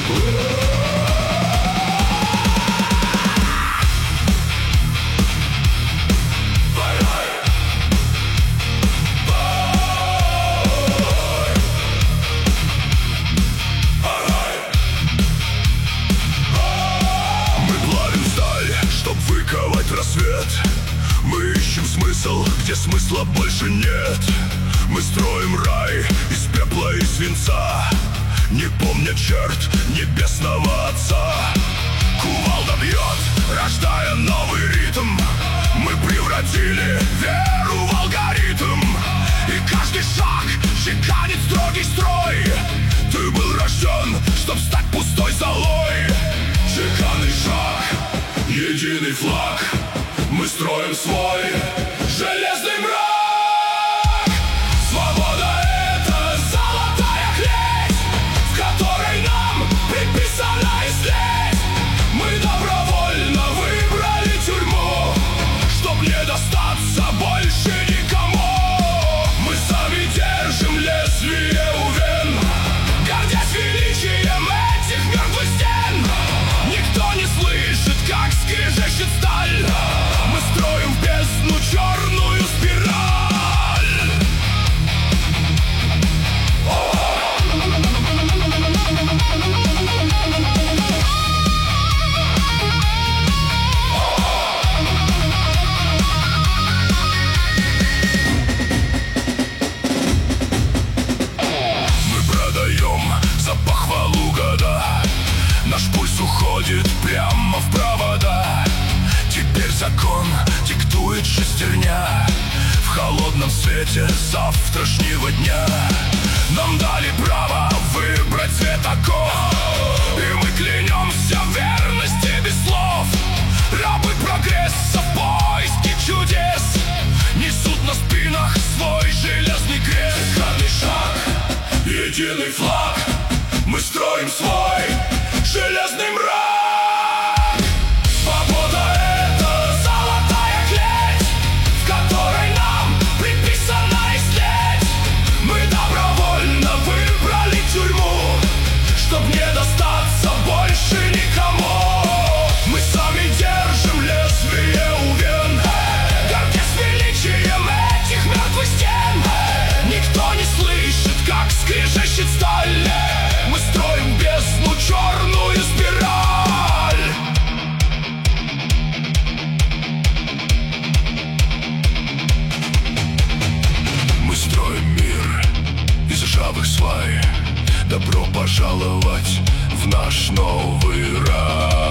Мы ищем смысл, где смысла больше нет. Мы строим рай из пепла и свинца, не помня черт небесного Отца. Кувалда бьет, рождая новый ритм. Мы превратили веру в алгоритм, и каждый шаг чеканит строгий строй. Ты был рожден, чтоб стать пустой золой. Чеканный шаг, единый флаг. Мы строим свой железный мрак. Свобода — это золотая клеть, в которой нам предписано истлеть. Мы добровольно выбрали тюрьму, чтоб не достаться больше никому. Мы сами держим лезвие у вен, гордясь величием этих мертвых стен. Никто не слышит, как скрежещет сталь. Мы строим в бездну черную спираль. Мы продаем за похвалу года. Наш пульс уходит прямо в провода. Теперь закон диктует шестерня в холодном свете завтрашнего дня. Нам дали право выбрать цветокор, и мы клянемся в верности без слов. Рабы прогресса в поиске чудес несут на спинах свой железный крест. Каждый шаг, единый флаг. Мы строим свой железный мрак. Свобода — это золотая клеть, в которой нам предписано истлеть. Мы добровольно выбрали тюрьму, чтоб не достаться больше никому. Мы сами держим лезвие у вен, гордясь величием этих мертвых стен. Никто не слышит, как скрежещет сталь. Мы строим бездну черную спираль. Мы строим мир из ржавых свай. Добро пожаловать в наш новый рай.